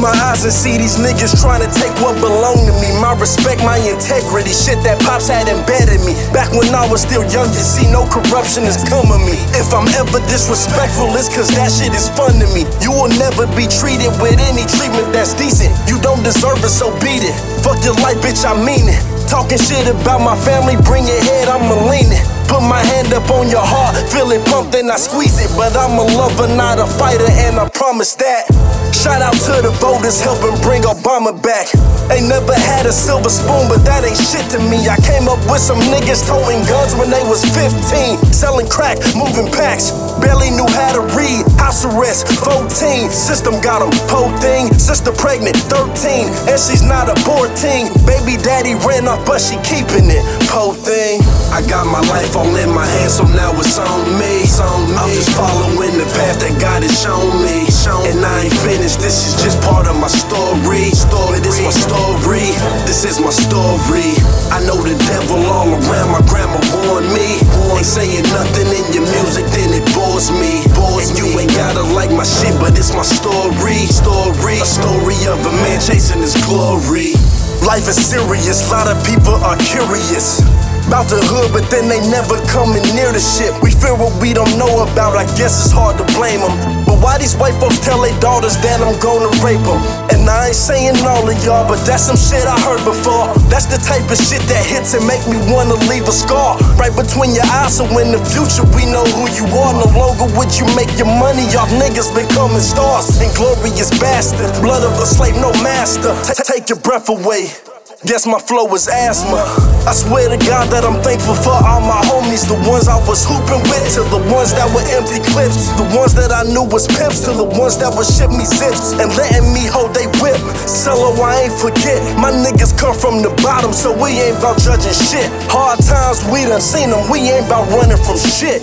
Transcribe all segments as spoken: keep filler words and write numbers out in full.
my eyes and see these niggas trying to take what belong to me. My respect, my integrity, shit that Pops had embedded me. Back when I was still young, you see no corruption is coming me. If I'm ever disrespectful, it's cause that shit is fun to me. You will never be treated with any treatment that's decent. You don't deserve it, so beat it. Fuck your life, bitch, I mean it. Talking shit about my family, bring your head, I'ma lean it. Put my hand up on your heart, feel it pump, then I squeeze it. But I'm a lover, not a fighter, and I promise that. Shout out to the voters helping bring Obama back. Ain't never had a silver spoon, but that ain't shit to me. I came up with some niggas toting guns when they was fifteen. Selling crack, moving packs, barely knew how to read. House arrest, fourteen, system got them. Whole thing, sister pregnant, thirteen, and she's not aborting. Baby daddy ran off, but she keeping it. Whole thing. I got my life all in my hands, so now it's on me. It's on me. I'm just following the path that God has shown me. And I ain't finished, this is just part of my story. Story, this my story. This is my story. I know the devil all around, my grandma warned me. Ain't saying nothing in your music, then it bores me. And you ain't gotta like my shit, but it's my story. Story, a story of a man chasing his glory. Life is serious, a lot of people are curious about the hood, but then they never coming near the shit. We fear what we don't know about, I guess it's hard to blame them. But why these white folks tell their daughters that I'm gonna rape them? And I ain't saying all of y'all, but that's some shit I heard before. That's the type of shit that hits and make me wanna leave a scar right between your eyes, so in the future we know who you are. No longer would you make your money off niggas becoming stars. Inglorious bastard, blood of a slave, no master. T- take your breath away. Guess my flow is asthma. I swear to God that I'm thankful for all my homies. The ones I was hooping with, to the ones that were empty clips. The ones that I knew was pimps, to the ones that would ship me zips and letting me hold they whip. Cello, I ain't forget, my niggas come from the bottom, so we ain't about judging shit. Hard times, we done seen them, we ain't about running from shit.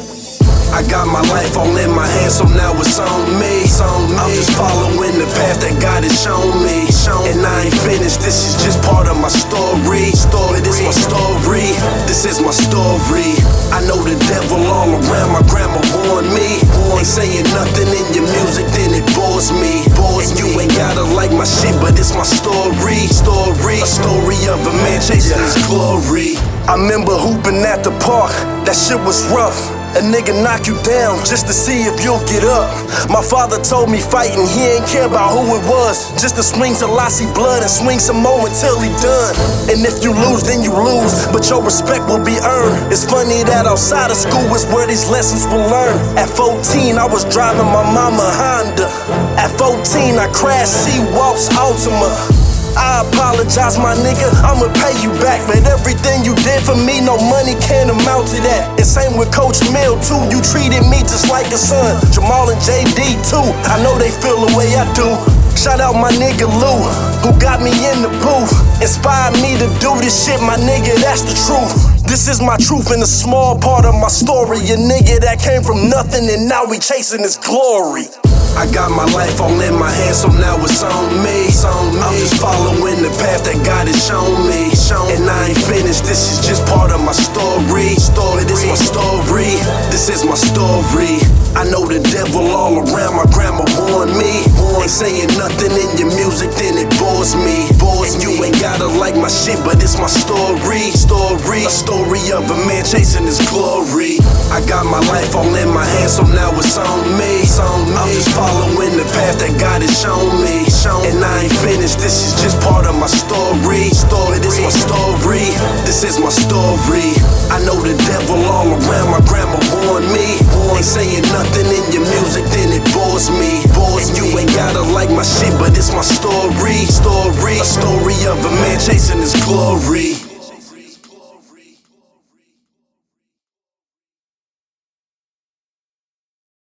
I got my life all in my hands, so now it's on me. It's on me. I'm just following the path that God has shown me. And I ain't finished, this is just part of my story. Story, this my story. This is my story. I know the devil all around, my grandma warned me. Ain't saying nothing in your music, then it bores me. And you ain't gotta like my shit, but it's my story. Story, a story of a man chasing his glory. I remember hooping at the park, that shit was rough. A nigga knock you down just to see if you'll get up. My father told me fighting, he ain't care about who it was. Just to swing till I see blood and swing some more until he done. And if you lose, then you lose, but your respect will be earned. It's funny that outside of school is where these lessons were learned. At fourteen, I was driving my mama Honda. At fourteen, I crashed C-Walks Altima. I apologize, my nigga, I'ma pay you back. But everything you did for me, no money can amount to that. And same with Coach Mill too, you treated me just like a son. Jamal and J D too, I know they feel the way I do. Shout out my nigga Lou, who got me in the booth. Inspired me to do this shit, my nigga, that's the truth. This is my truth and a small part of my story. A nigga that came from nothing and now we chasing his glory. I got my life all in my hands, so now it's on me. It's on me. I'm just following the path that God has shown me. And I ain't finished, this is just part of my story. Story, this my story. This is my story. I know the devil all around, my grandma warned me. Ain't saying nothing in your music, then it bores me. And you ain't gotta like my shit, but it's my story. Story, a story of a man chasing his glory. I got my life all in my hands, so now it's on me. It's on me. I'm just following the path that God has shown me. And I ain't finished, this is just part of my story. Story, this my story. This is my story. I know the devil all around, my grandma warned me. Ain't saying nothing in your music, then it bores me. And you ain't gotta like my shit, but it's my story. Story, a story of a man chasing his glory.